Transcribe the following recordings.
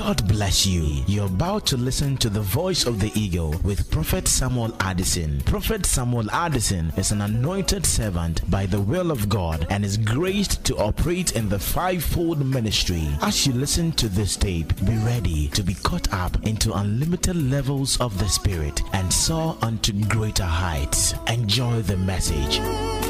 God bless you. You're about to listen to the voice of the eagle with Prophet Samuel Addison. Prophet Samuel Addison is an anointed servant by the will of God and is graced to operate in the fivefold ministry. As you listen to this tape, be ready to be caught up into unlimited levels of the Spirit and soar unto greater heights. Enjoy the message.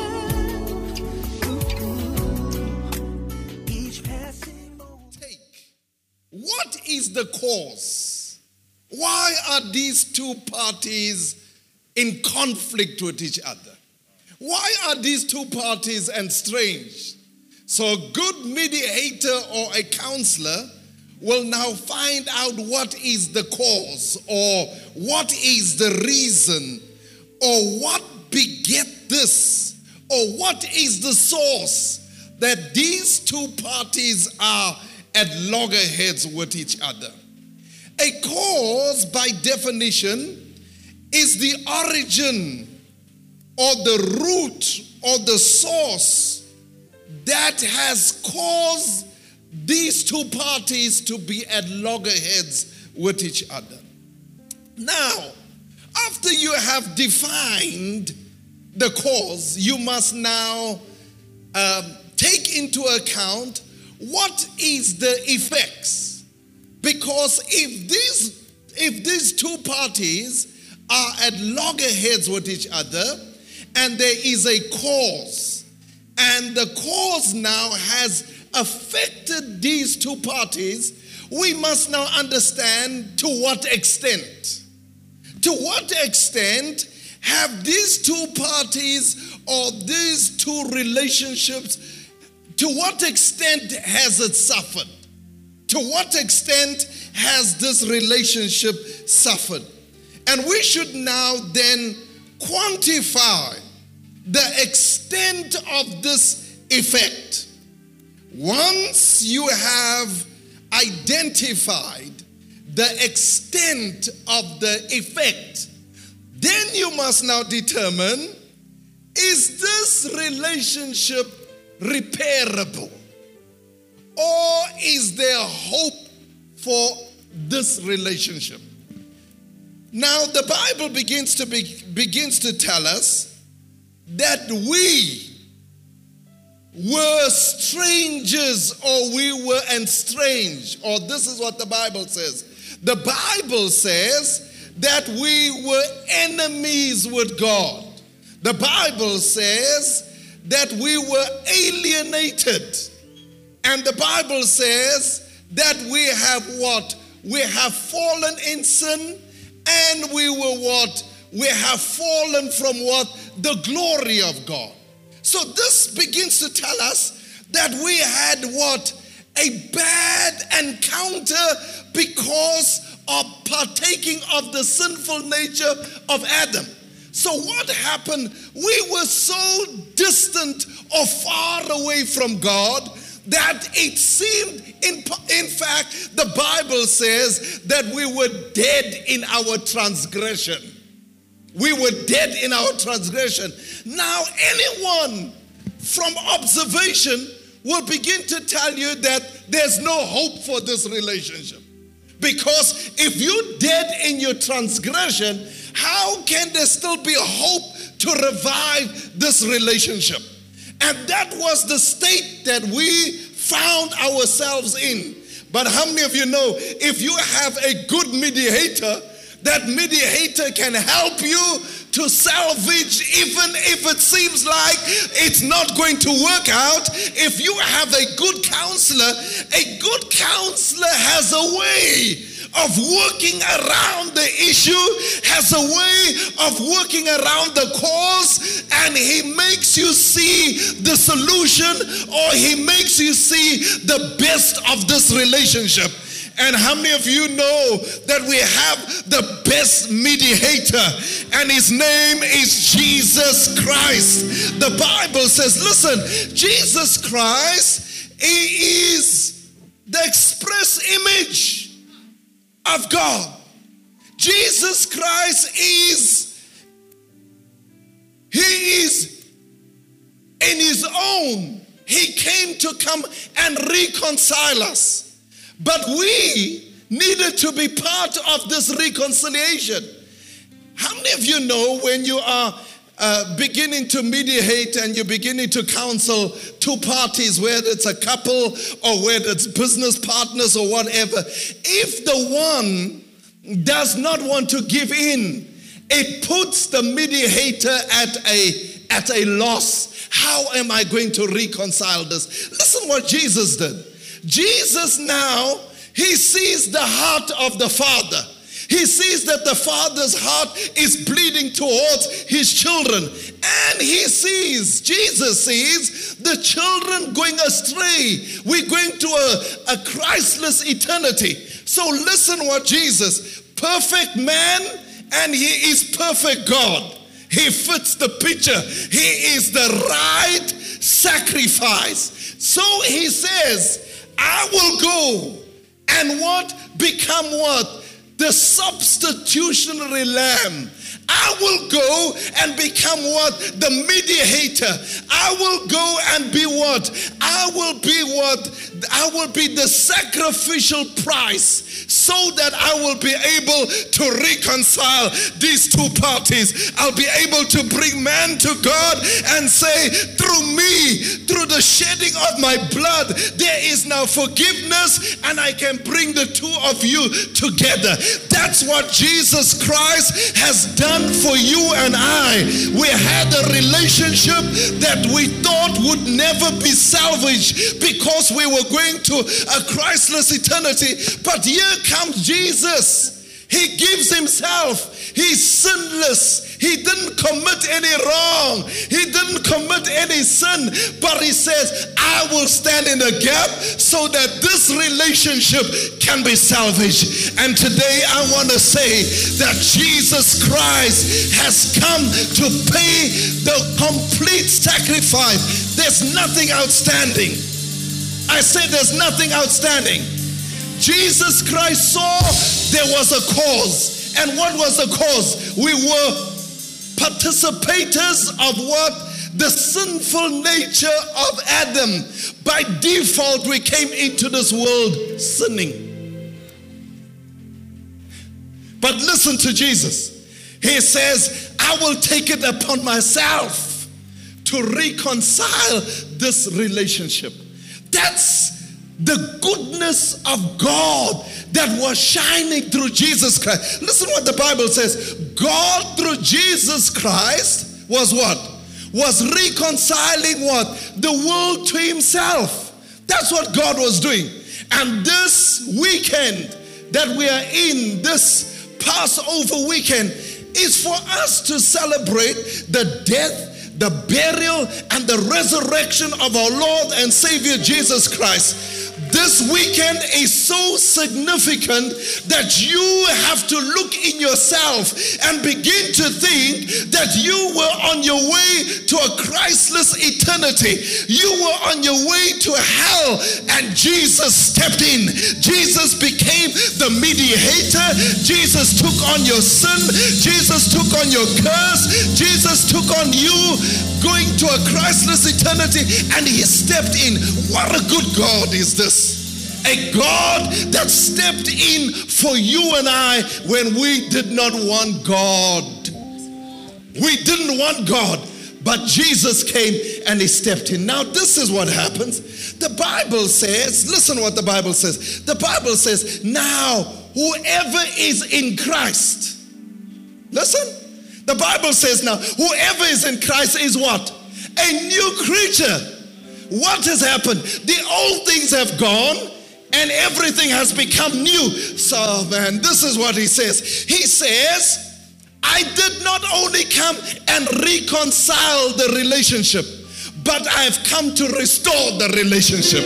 What is the cause? Why are these two parties in conflict with each other? Why are these two parties estranged? So a good mediator or a counselor will now find out what is the cause, or what is the reason, or what beget this, or what is the source that these two parties are at loggerheads with each other. A cause, by definition, is the origin or the root or the source that has caused these two parties to be at loggerheads with each other. Now, after you have defined the cause, you must now take into account what is the effects. Because if these two parties are at loggerheads with each other, and there is a cause, and the cause now has affected these two parties, we must now understand to what extent. To what extent have these two parties or these two relationships, to what extent has it suffered? To what extent has this relationship suffered? And we should now then quantify the extent of this effect. Once you have identified the extent of the effect, then you must now determine, is this relationship repairable? Or is there hope for this relationship? Now the Bible begins to tell us that we were strangers, or we were estranged, or this is what the Bible says. The Bible says that we were enemies with God. The Bible says that we were alienated. And the Bible says that we have what? We have fallen in sin, and we were what? We have fallen from what? The glory of God. So this begins to tell us that we had what? A bad encounter because of partaking of the sinful nature of Adam. So what happened? We were so distant or far away from God that it seemed, in fact, the Bible says that we were dead in our transgression. We were dead in our transgression. Now, anyone from observation will begin to tell you that there's no hope for this relationship. Because if you're dead in your transgression, how can there still be hope to revive this relationship? And that was the state that we found ourselves in. But how many of you know, if you have a good mediator, that mediator can help you to salvage, even if it seems like it's not going to work out. If you have a good counselor has a way of working around the issue, has a way of working around the cause, and he makes you see the solution, or he makes you see the best of this relationship. And how many of you know that we have the best mediator, and his name is Jesus Christ? The Bible says, listen, Jesus Christ, he is the express image of God. Jesus Christ he is in his own. He came to come and reconcile us. But we needed to be part of this reconciliation. How many of you know when you are beginning to mediate and you're beginning to counsel two parties, whether it's a couple or whether it's business partners or whatever, if the one does not want to give in, it puts the mediator at a loss. How am I going to reconcile this? Listen what Jesus did. Jesus now, he sees the heart of the Father. He sees that the Father's heart is bleeding towards his children. And Jesus sees the children going astray. We're going to a Christless eternity. So listen what Jesus, perfect man, and he is perfect God. He fits the picture. He is the right sacrifice. So he says, I will go and what? Become what? The substitutionary lamb. I will go and become what? The mediator. I will go and be what? I will be the sacrificial price, so that I will be able to reconcile these two parties. I'll be able to bring man to God and say, through me, through the shedding of my blood, there is now forgiveness, and I can bring the two of you together. That's what Jesus Christ has done for you and I. We had a relationship that we thought would never be salvaged because we were going to a Christless eternity. But here comes Jesus. He gives himself. He's sinless. He didn't commit any wrong. He didn't commit any sin. But he says, I will stand in the gap so that this relationship can be salvaged. And today I want to say that Jesus Christ has come to pay the complete sacrifice. There's nothing outstanding. I said there's nothing outstanding. Jesus Christ saw there was a cause. And what was the cause? We were participators of what? The sinful nature of Adam. By default, we came into this world sinning. But listen to Jesus. He says, I will take it upon myself to reconcile this relationship. That's the goodness of God that was shining through Jesus Christ. Listen what the Bible says. God through Jesus Christ was what? Was reconciling what? The world to himself. That's what God was doing. And this weekend that we are in, this Passover weekend, is for us to celebrate the death, the burial, and the resurrection of our Lord and Savior Jesus Christ. This weekend is so significant that you have to look in yourself and begin to think that you were on your way to a Christless eternity. You were on your way to hell, and Jesus stepped in. Jesus became the mediator. Jesus took on your sin. Jesus took on your curse. Jesus took on you going to a Christless eternity, and he stepped in. What a good God is this. A God that stepped in for you and I when we did not want God. We didn't want God, but Jesus came and he stepped in. Now this is what happens. The Bible says, listen what the Bible says. The Bible says, now whoever is in Christ. Listen. The Bible says now, whoever is in Christ is what? A new creature. What has happened? The old things have gone and everything has become new. So man, this is what he says. He says, I did not only come and reconcile the relationship, but I've come to restore the relationship.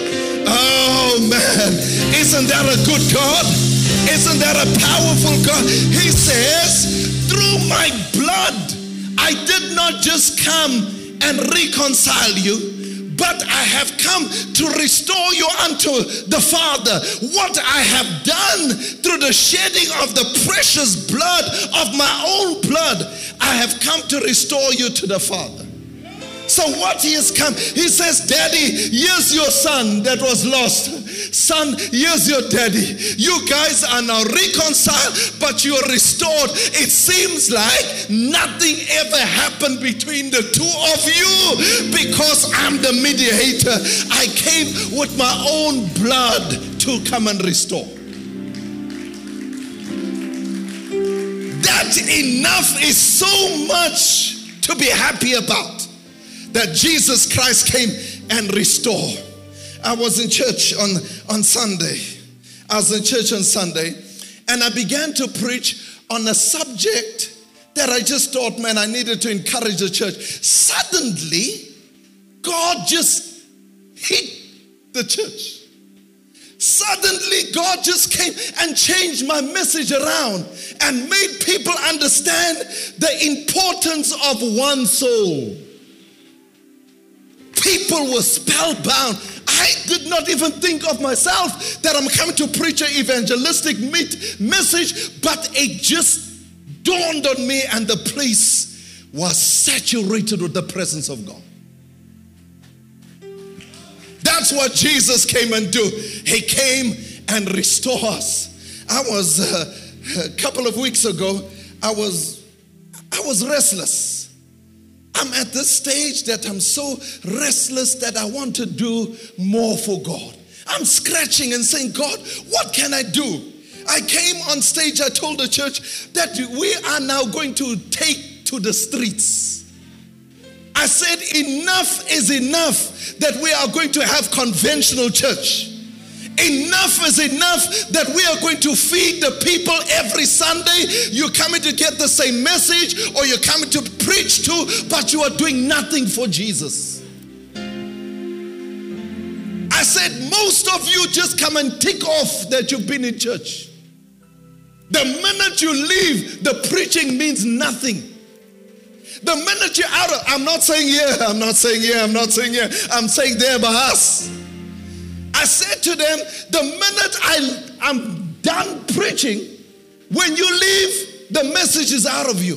Oh man, isn't that a good God? Isn't that a powerful God? He says, through my blood, I did not just come and reconcile you, but I have come to restore you unto the Father. What I have done through the shedding of the precious blood of my own blood, I have come to restore you to the Father. So what he has come, he says, Daddy, here's your son that was lost. son, here's your daddy. You guys are now reconciled, but you are restored. It seems like nothing ever happened between the two of you because I'm the mediator. I came with my own blood to come and restore. That enough is so much to be happy about, that Jesus Christ came and restored. I was in church on Sunday. And I began to preach on a subject that I just thought, man, I needed to encourage the church. Suddenly, God just hit the church. Suddenly, God just came and changed my message around and made people understand the importance of one soul. People were spellbound. I did not even think of myself that I'm coming to preach an evangelistic message, but it just dawned on me, and the place was saturated with the presence of God. That's what Jesus came and do. He came and restored us. I was a couple of weeks ago, I was restless. I'm at this stage that I'm so restless that I want to do more for God. I'm scratching and saying, God, what can I do? I came on stage, I told the church that we are now going to take to the streets. I said enough is enough that we are going to have conventional church. Enough is enough that we are going to feed the people every Sunday. You're coming to get the same message, or you're coming to preach to, but you are doing nothing for Jesus. I said, most of you just come and tick off that you've been in church. The minute you leave, the preaching means nothing. The minute you're out of, I'm not saying here, I'm not saying here, I'm not saying here, I'm saying there by us. I said to them, the minute I'm done preaching, when you leave, the message is out of you.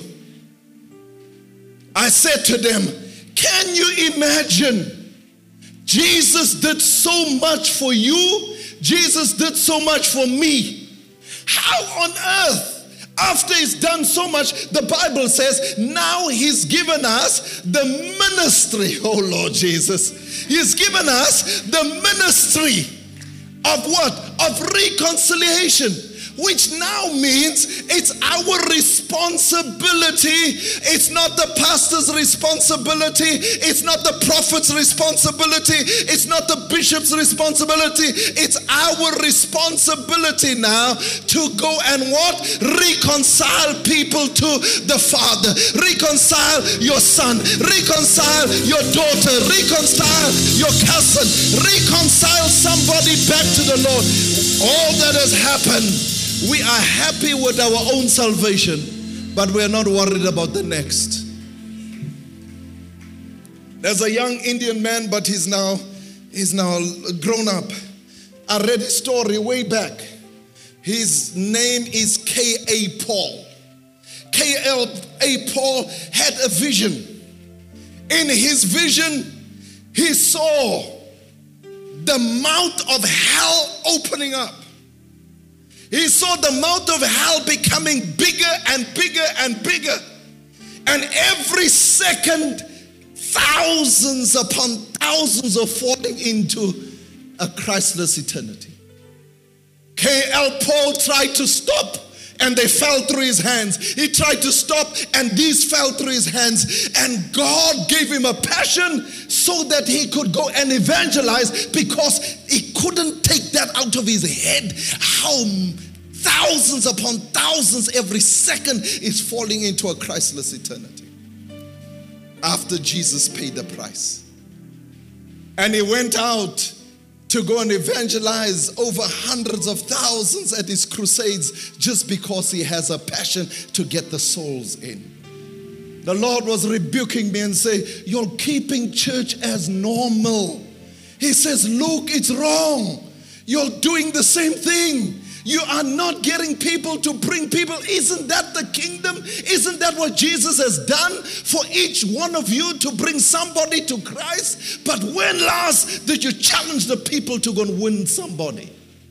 I said to them, can you imagine? Jesus did so much for you. Jesus did so much for me. How on earth, after he's done so much, the Bible says, now he's given us the ministry. Oh Lord Jesus. He's given us the ministry of what? Of reconciliation. Which now means it's our responsibility. It's not the pastor's responsibility. It's not the prophet's responsibility. It's not the bishop's responsibility. It's our responsibility now to go and what? Reconcile people to the Father. Reconcile your son. Reconcile your daughter. Reconcile your cousin. Reconcile somebody back to the Lord. All that has happened, we are happy with our own salvation, but we are not worried about the next. There's a young Indian man, but he's now grown up. I read his story way back. His name is K.A. Paul. K.A. Paul had a vision. In his vision, he saw the mouth of hell opening up. He saw the mouth of hell becoming bigger and bigger and bigger. And every second, thousands upon thousands are falling into a Christless eternity. K.L. Paul tried to stop, and they fell through his hands. He tried to stop, and these fell through his hands. And God gave him a passion so that he could go and evangelize, because he couldn't take that out of his head. How thousands upon thousands every second is falling into a Christless eternity after Jesus paid the price. And he went out to go and evangelize over hundreds of thousands at his crusades, just because he has a passion to get the souls in. The Lord was rebuking me and say, you're keeping church as normal. He says, look, it's wrong. You're doing the same thing. You are not getting people to bring people. Isn't that the kingdom? Isn't that what Jesus has done for each one of you, to bring somebody to Christ? But when last did you challenge the people to go and win somebody?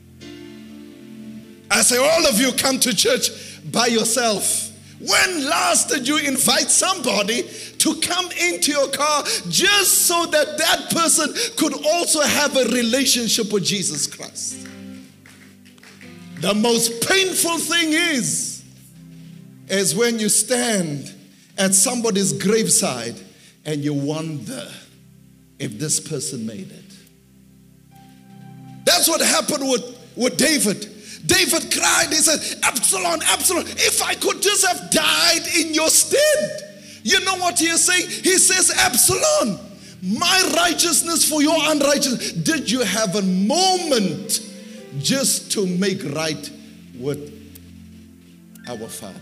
I say, all of you come to church by yourself. When last did you invite somebody to come into your car just so that that person could also have a relationship with Jesus Christ? The most painful thing is when you stand at somebody's graveside and you wonder if this person made it. That's what happened with David. David cried, he said, Absalom, Absalom, if I could just have died in your stead. You know what he is saying? He says, Absalom, my righteousness for your unrighteousness. Did you have a moment just to make right with our Father?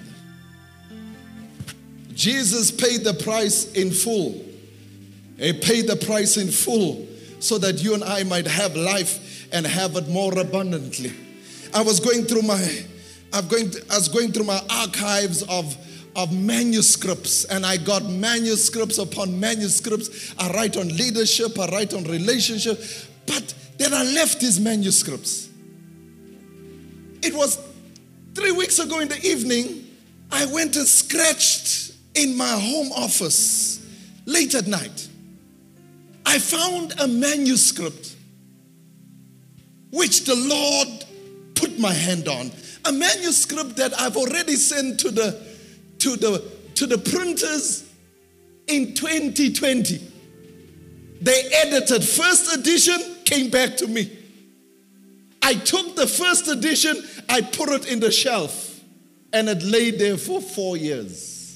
Jesus paid the price in full. He paid the price in full so that you and I might have life and have it more abundantly. I was going through my archives of manuscripts, and I got manuscripts upon manuscripts. I write on leadership, I write on relationship, but then I left these manuscripts. It was 3 weeks ago in the evening, I went and scratched in my home office late at night. I found a manuscript which the Lord put my hand on. A manuscript that I've already sent to the printers in 2020. They edited first edition, came back to me. I took the first edition, I put it in the shelf, and it lay there for 4 years.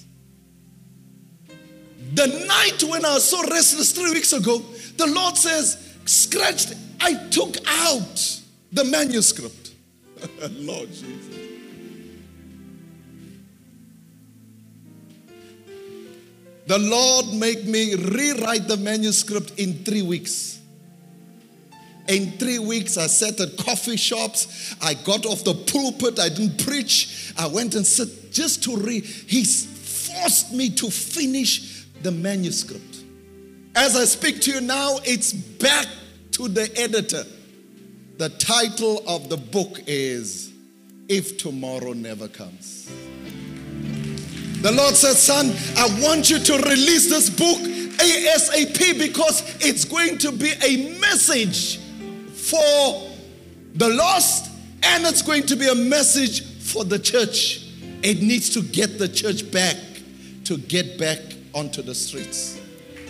The night when I was so restless 3 weeks ago, the Lord says, scratched, I took out the manuscript. Lord Jesus. The Lord made me rewrite the manuscript in 3 weeks. In 3 weeks, I sat at coffee shops. I got off the pulpit. I didn't preach. I went and sat just to read. He forced me to finish the manuscript. As I speak to you now, it's back to the editor. The title of the book is If Tomorrow Never Comes. The Lord said, son, I want you to release this book ASAP because it's going to be a message for the lost and it's going to be a message for the church. It needs to get the church back, to get back onto the streets.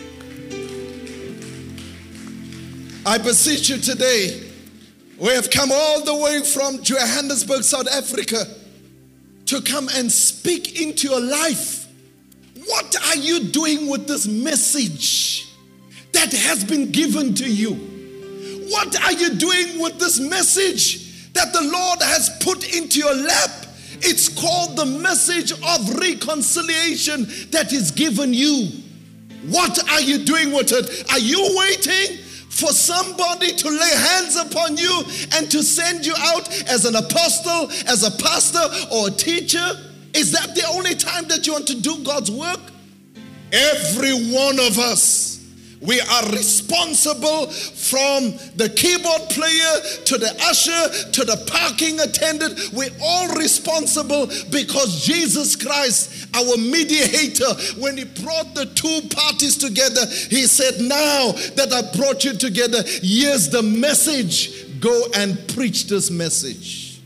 I beseech you today, we have come all the way from Johannesburg, South Africa, to come and speak into your life. What are you doing with this message that has been given to you? What are you doing with this message that the Lord has put into your lap? It's called the message of reconciliation that is given you. What are you doing with it? Are you waiting for somebody to lay hands upon you and to send you out as an apostle, as a pastor, or a teacher? Is that the only time that you want to do God's work? Every one of us, we are responsible, from the keyboard player to the usher to the parking attendant. We're all responsible because Jesus Christ, our mediator, when he brought the two parties together, he said, now that I brought you together, here's the message. Go and preach this message.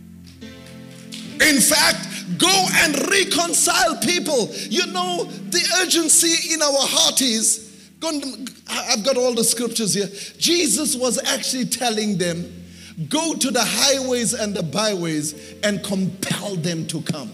In fact, go and reconcile people. You know, the urgency in our heart is, I've got all the scriptures here. Jesus was actually telling them, go to the highways and the byways and compel them to come.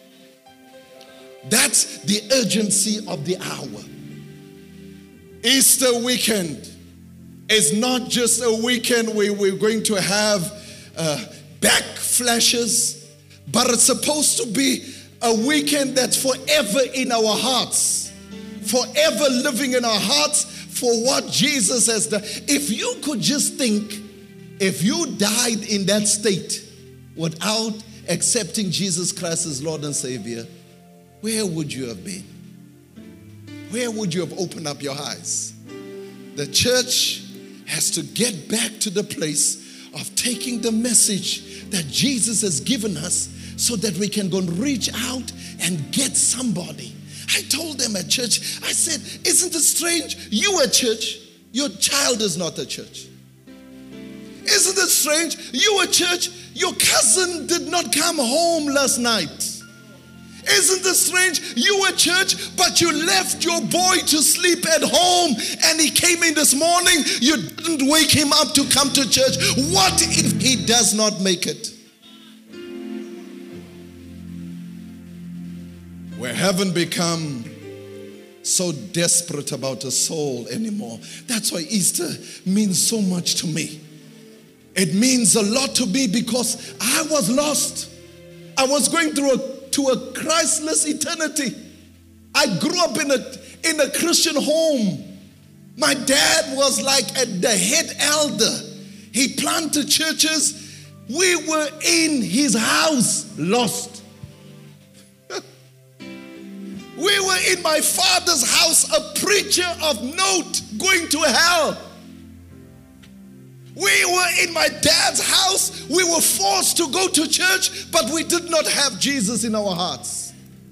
That's the urgency of the hour. Easter weekend is not just a weekend where we're going to have backflashes, but it's supposed to be a weekend that's forever in our hearts. Forever living in our hearts for what Jesus has done. If you could just think, if you died in that state, without accepting Jesus Christ as Lord and Savior, where would you have been? Where would you have opened up your eyes? The church has to get back to the place of taking the message that Jesus has given us so that we can go and reach out and get somebody. I told them at church, I said, isn't it strange? You are church, your child is not a church. Isn't it strange? You are church, your cousin did not come home last night. Isn't it strange? You were church, but you left your boy to sleep at home and he came in this morning. You didn't wake him up to come to church. What if he does not make it? We haven't become so desperate about a soul anymore. That's why Easter means so much to me. It means a lot to me because I was lost. I was going through a Christless eternity. I grew up in a Christian home. My dad was like the head elder. He planted churches. We were in his house, lost. We were in my father's house, a preacher of note going to hell. We were in my dad's house. We were forced to go to church, but we did not have Jesus in our hearts.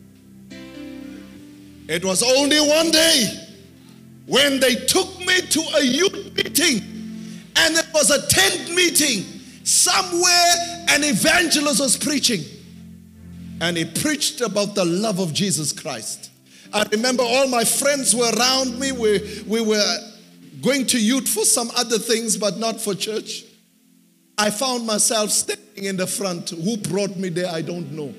It was only one day when they took me to a youth meeting, and it was a tent meeting. Somewhere an evangelist was preaching, and he preached about the love of Jesus Christ. I remember all my friends were around me. We were going to youth for some other things, but not for church. I found myself standing in the front. Who brought me there, I don't know.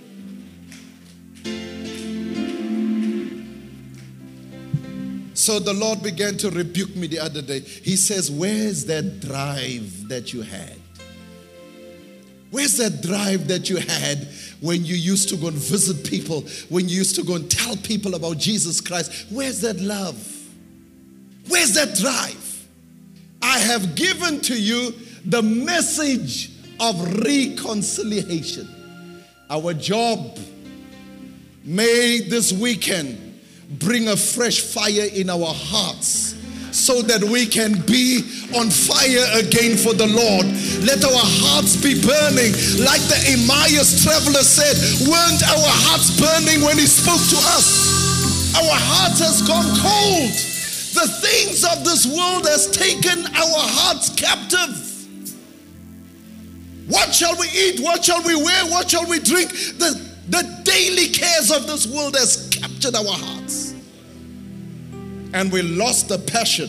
So the Lord began to rebuke me the other day. He says, where's that drive that you had? Where's that drive that you had when you used to go and visit people, when you used to go and tell people about Jesus Christ? Where's that love? Where's that drive? I have given to you the message of reconciliation. Our job may this weekend bring a fresh fire in our hearts so that we can be on fire again for the Lord. Let our hearts be burning. Like the Emmaus traveler said, weren't our hearts burning when he spoke to us? Our heart has gone cold. The things of this world has taken our hearts captive. What shall we eat? What shall we wear? What shall we drink? The daily cares of this world has captured our hearts. And we lost the passion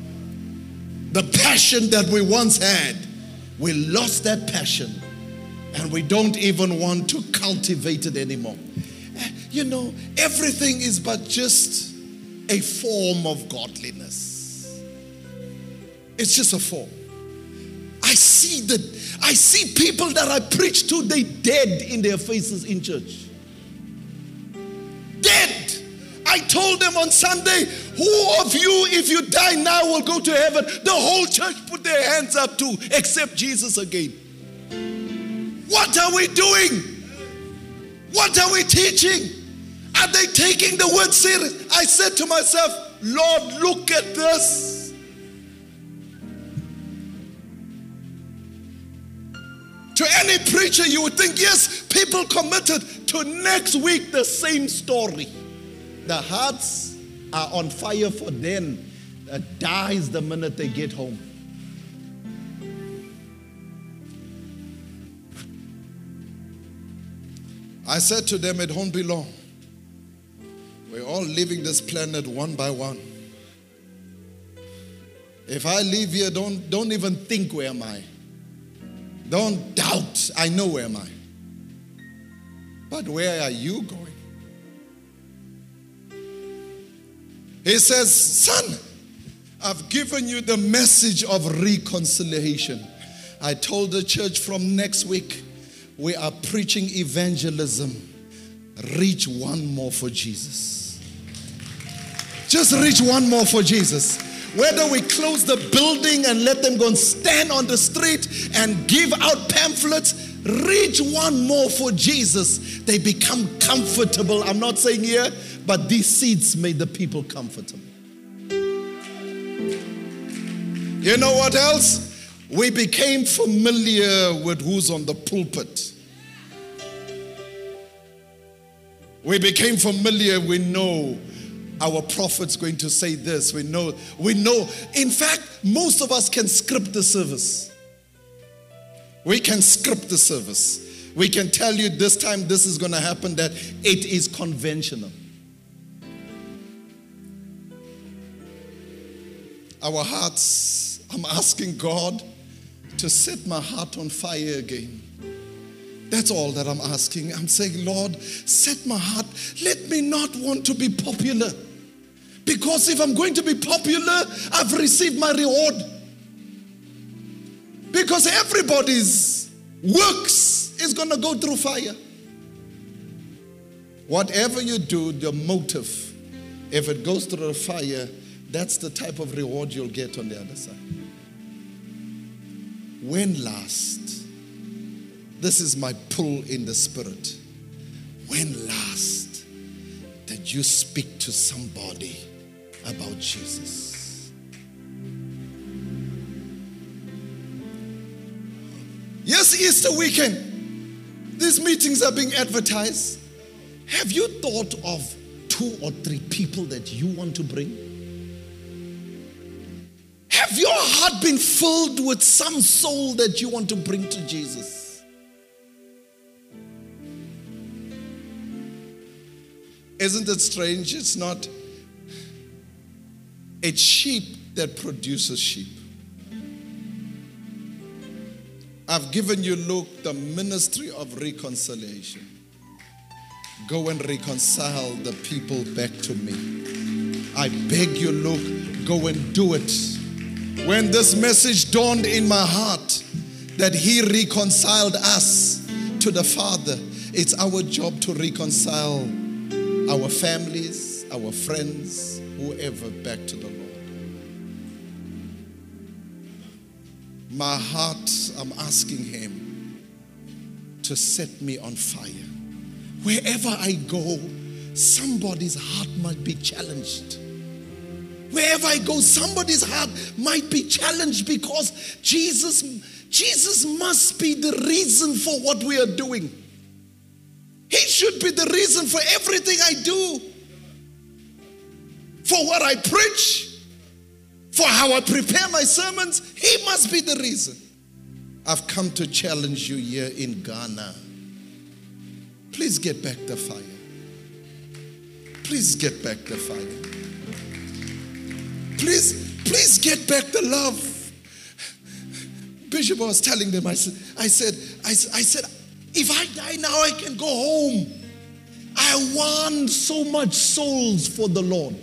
that we once had. We lost that passion, and we don't even want to cultivate it anymore. You know, everything is but just a form of godliness. It's just a form. I see people that I preach to, they dead in their faces in church. Dead. I told them on Sunday, who of you, if you die now, will go to heaven? The whole church put their hands up to accept Jesus again. What are we doing? What are we teaching? Are they taking the word serious? I said to myself, Lord, look at this. To any preacher, you would think, yes, people committed. To next week, the same story. The hearts are on fire for them. It dies the minute they get home. I said to them, it won't be long. We're all leaving this planet one by one. If I leave here, don't even think, where am I? Don't doubt, I know where am I. But where are you going? He says, son, I've given you the message of reconciliation. I told the church from next week, we are preaching evangelism. Reach one more for Jesus. Just reach one more for Jesus. Whether we close the building and let them go and stand on the street and give out pamphlets, reach one more for Jesus, they become comfortable. I'm not saying here, but these seeds made the people comfortable. You know what else? We became familiar with who's on the pulpit. We became familiar. We know our prophet's going to say this. We know. In fact, most of us can script the service. We can script the service. We can tell you this time this is going to happen, that it is conventional. Our hearts, I'm asking God to set my heart on fire again. That's all that I'm asking. I'm saying, Lord, set my heart. Let me not want to be popular. Because if I'm going to be popular, I've received my reward. Because everybody's works is going to go through fire. Whatever you do, the motive, if it goes through the fire, that's the type of reward you'll get on the other side. When last, this is my pull in the spirit, when last did you speak to somebody about Jesus? Yes, Easter weekend, these meetings are being advertised. Have you thought of 2 or 3 people that you want to bring? Have your heart been filled with some soul that you want to bring to Jesus? Isn't it strange? It's not a sheep that produces sheep. I've given you, Luke, the ministry of reconciliation. Go and reconcile the people back to me. I beg you, Luke, go and do it. When this message dawned in my heart that he reconciled us to the Father, it's our job to reconcile our families, our friends, whoever back to the Lord. My heart, I'm asking him to set me on fire. Wherever I go, somebody's heart might be challenged. Wherever I go, somebody's heart might be challenged because Jesus must be the reason for what we are doing. He should be the reason for everything I do. For what I preach, for how I prepare my sermons, he must be the reason. I've come to challenge you here in Ghana. Please get back the fire. Please get back the fire. Please get back the love. Bishop was telling them, I said, if I die now, I can go home. I want so much souls for the Lord.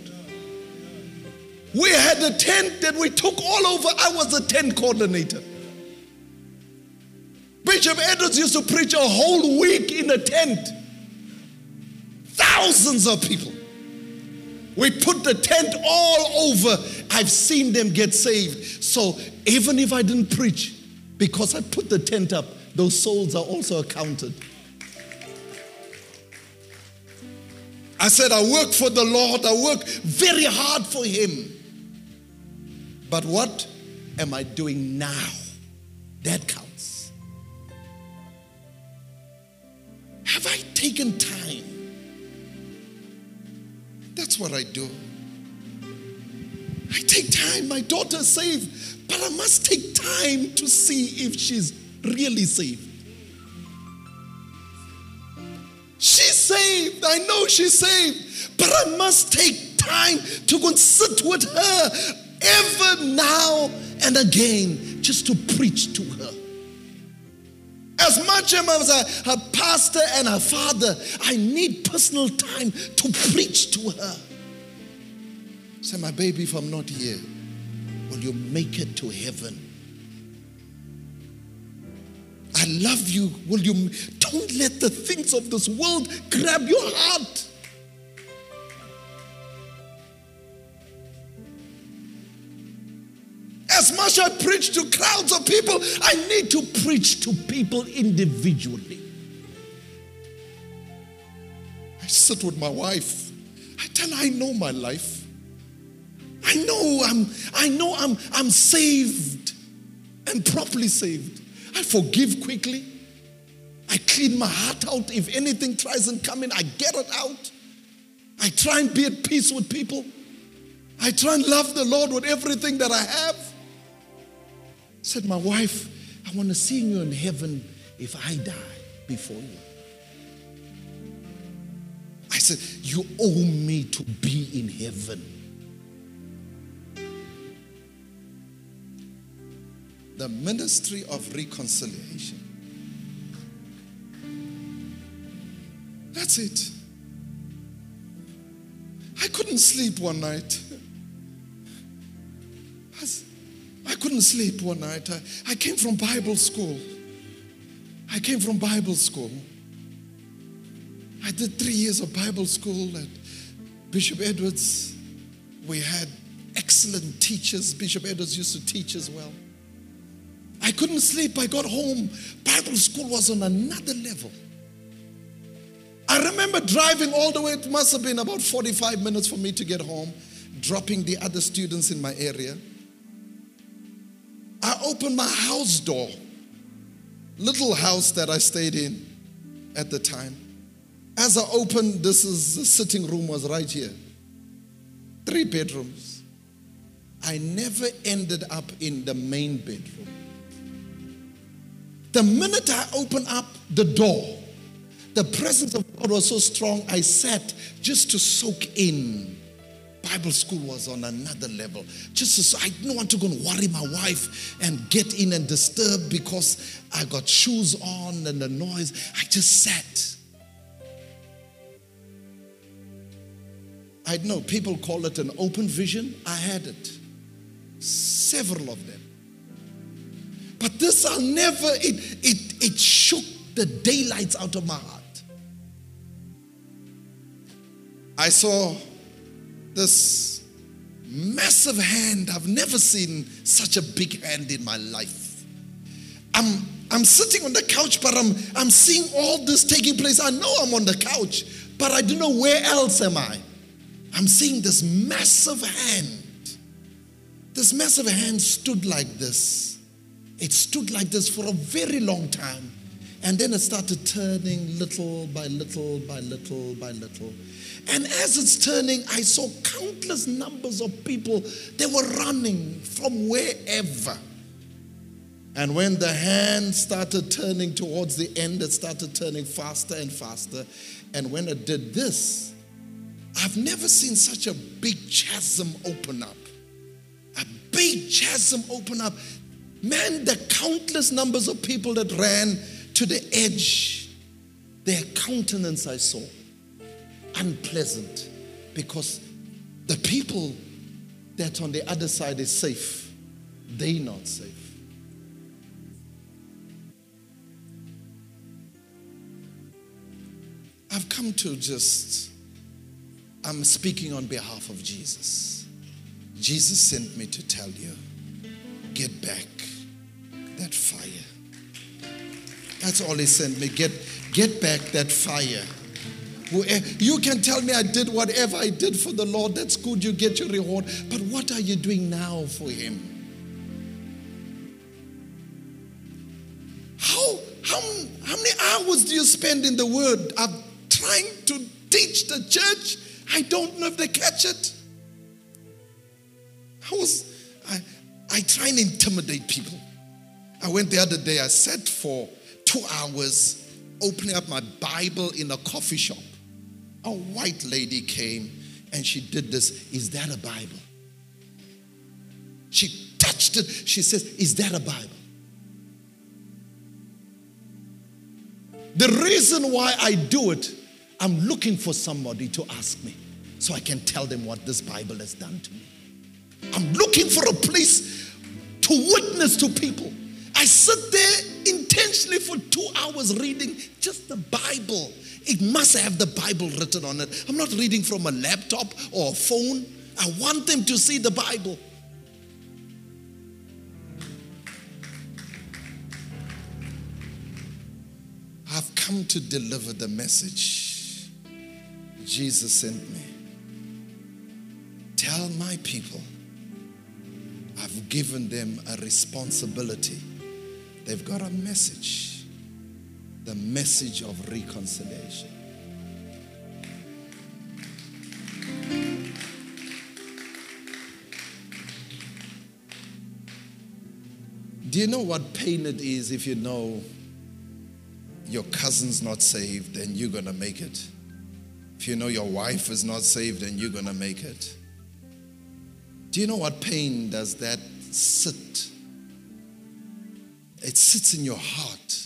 We had a tent that we took all over. I was the tent coordinator. Bishop Edwards used to preach a whole week in a tent. Thousands of people. We put the tent all over. I've seen them get saved. So even if I didn't preach, because I put the tent up, those souls are also accounted. I said, I work for the Lord. I work very hard for him. But what am I doing now? That counts. Have I taken time? That's what I do. I take time. My daughter's saved, but I must take time to see if she's really saved. She's saved. I know she's saved, but I must take time to go and sit with her ever now and again just to preach to her. As much as her pastor and her father, I need personal time to preach to her. Say, my baby, if I'm not here, will you make it to heaven? I love you. Will you? Don't let the things of this world grab your heart. As much as I preach to crowds of people, I need to preach to people individually. I sit with my wife. I tell her I know my life. I know I'm saved and properly saved. I forgive quickly. I clean my heart out. If anything tries and come in, I get it out. I try and be at peace with people. I try and love the Lord with everything that I have. I said, my wife, I want to see you in heaven if I die before you. I said, you owe me to be in heaven. The ministry of reconciliation. That's it. I couldn't sleep one night. I couldn't sleep one night. I came from Bible school. I did 3 years of Bible school at Bishop Edwards. We had excellent teachers. Bishop Edwards used to teach as well. I couldn't sleep. I got home. Bible school was on another level. I remember driving all the way. It must have been about 45 minutes for me to get home, dropping the other students in my area. I opened my house door, little house that I stayed in at the time. As I opened, the sitting room was right here. 3 bedrooms. I never ended up in the main bedroom. The minute I opened up the door, the presence of God was so strong, I sat just to soak in. Bible school was on another level. I didn't want to go and worry my wife and get in and disturb because I got shoes on and the noise. I just sat. I know people call it an open vision. I had it. Several of them. But this I'll never, it shook the daylights out of my heart. I saw this massive hand. I've never seen such a big hand in my life. I'm sitting on the couch, but I'm seeing all this taking place. I know I'm on the couch, but I don't know where else am I. I'm seeing this massive hand. This massive hand stood like this. It stood like this for a very long time. And then it started turning little by little by little by little. And as it's turning, I saw countless numbers of people. They were running from wherever. And when the hand started turning towards the end, it started turning faster and faster. And when it did this, I've never seen such a big chasm open up. A big chasm open up. Man, the countless numbers of people that ran to the edge, their countenance I saw, unpleasant, because the people that on the other side is safe, they not safe. I've come to I'm speaking on behalf of Jesus. Jesus sent me to tell you, get back that fire. That's all he sent me. Get back that fire. You can tell me I did whatever I did for the Lord. That's good. You get your reward. But what are you doing now for him? How many hours do you spend in the Word? I'm trying to teach the church. I don't know if they catch it. I try and intimidate people. I went the other day, I sat for 2 hours opening up my Bible in a coffee shop. A white lady came and she did this. Is that a Bible? She touched it. She says, is that a Bible? The reason why I do it, I'm looking for somebody to ask me so I can tell them what this Bible has done to me. I'm looking for a place to witness to people. I sit there intentionally for 2 hours reading just the Bible. It must have the Bible written on it. I'm not reading from a laptop or a phone. I want them to see the Bible. I've come to deliver the message Jesus sent me. Tell my people I've given them a responsibility. They've got a message, the message of reconciliation. Do you know what pain it is if you know your cousin's not saved, then you're going to make it? If you know your wife is not saved, then you're going to make it. Do you know what pain does that sit? It sits in your heart.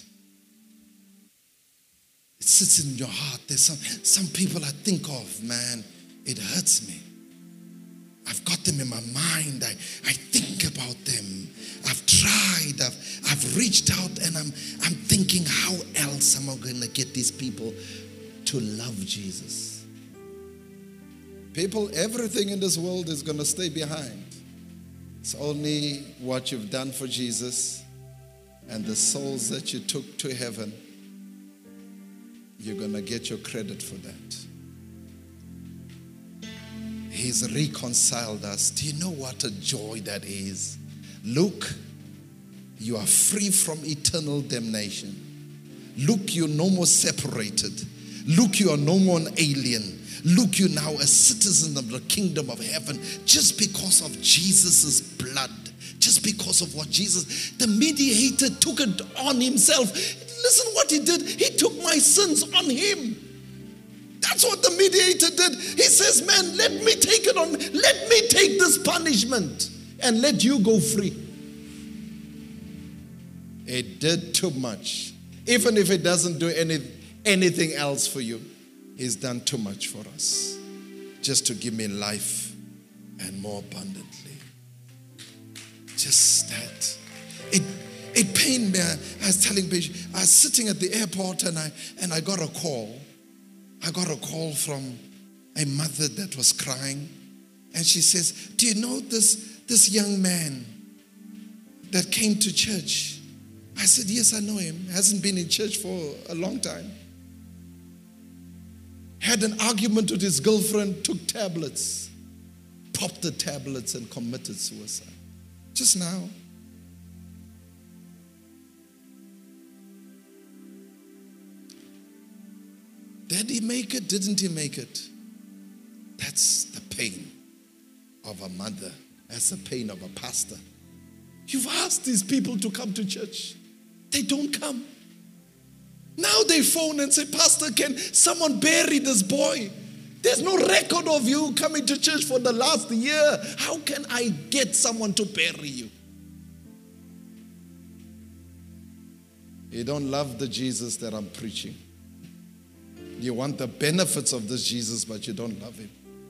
It sits in your heart. There's some people I think of, man, it hurts me. I've got them in my mind. I think about them. I've tried. I've reached out, and I'm thinking, how else am I going to get these people to love Jesus? People, everything in this world is going to stay behind. It's only what you've done for Jesus and the souls that you took to heaven. You're going to get your credit for that. He's reconciled us. Do you know what a joy that is? Look, you are free from eternal damnation. Look, you're no more separated. Look, you are no more an alien. Look, you're now a citizen of the kingdom of heaven just because of Jesus' blood. Just because of what Jesus, the mediator, took it on himself. Listen what he did. He took my sins on him. That's what the mediator did. He says, man, let me take it on. Let me take this punishment and let you go free. It did too much. Even if it doesn't do anything else for you, he's done too much for us. Just to give me life and more abundantly. Just that. It pained me. I was telling Bishop, I was sitting at the airport and I got a call. I got a call from a mother that was crying. And she says, do you know this young man that came to church? I said, yes, I know him. Hasn't been in church for a long time. Had an argument with his girlfriend, took tablets, popped the tablets and committed suicide. Just now. Did he make it? Didn't he make it? That's the pain of a mother. That's the pain of a pastor. You've asked these people to come to church. They don't come. Now they phone and say, Pastor, can someone bury this boy? There's no record of you coming to church for the last year. How can I get someone to bury you? You don't love the Jesus that I'm preaching. You want the benefits of this Jesus, but you don't love him.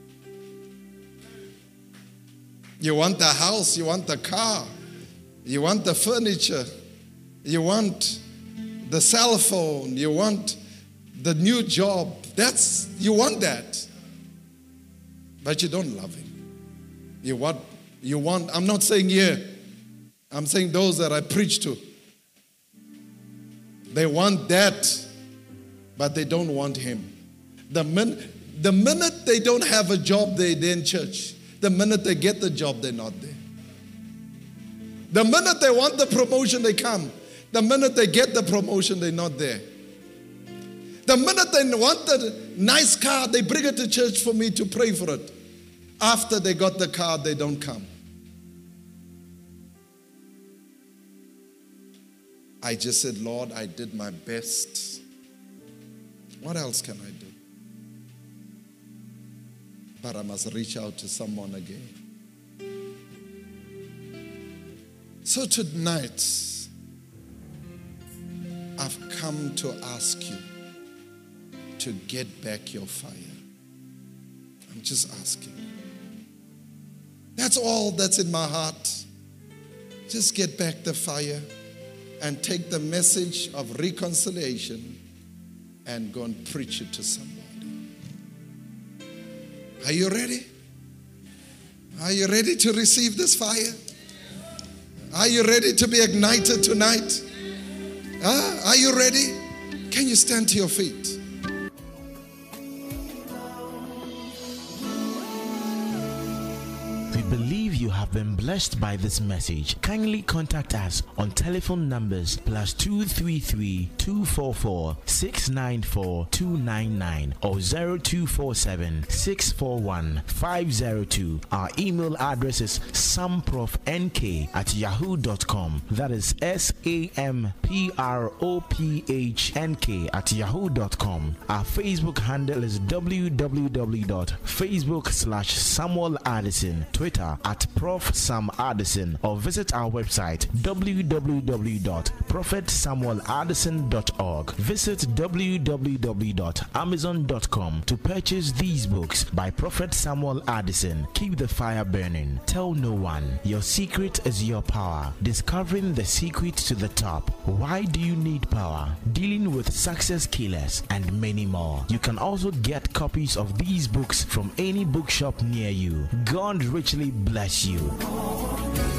You want the house, you want the car, you want the furniture, you want the cell phone, you want the new job. You want that. But you don't love him. You want, I'm not saying here, I'm saying those that I preach to. They want that, but they don't want him. The minute they don't have a job, they're in church. The minute they get the job, they're not there. The minute they want the promotion, they come. The minute they get the promotion, they're not there. The minute they want the nice car, they bring it to church for me to pray for it. After they got the car, they don't come. I just said, Lord, I did my best. What else can I do? But I must reach out to someone again. So tonight, I've come to ask you to get back your fire. I'm just asking. That's all that's in my heart. Just get back the fire and take the message of reconciliation and go and preach it to somebody. Are you ready? Are you ready to receive this fire? Are you ready to be ignited tonight? Are you ready? Can you stand to your feet? We believe you have been blessed by this message. Kindly contact us on telephone numbers +233 244 694 299 or 0247 641 502. Our email address is samprofnk@yahoo.com. That is SAMPROPHNK@yahoo.com. Our Facebook handle is www.facebook.com/Samuel Addison, Twitter @Prof Sam Addison, or visit our website www.prophetsamueladdison.org. Visit www.amazon.com to purchase these books by Prophet Samuel Addison. Keep the fire burning. Tell no one. Your secret is your power. Discovering the secret to the top. Why do you need power? Dealing with success killers and many more. You can also get copies of these books from any bookshop near you. God richly bless you.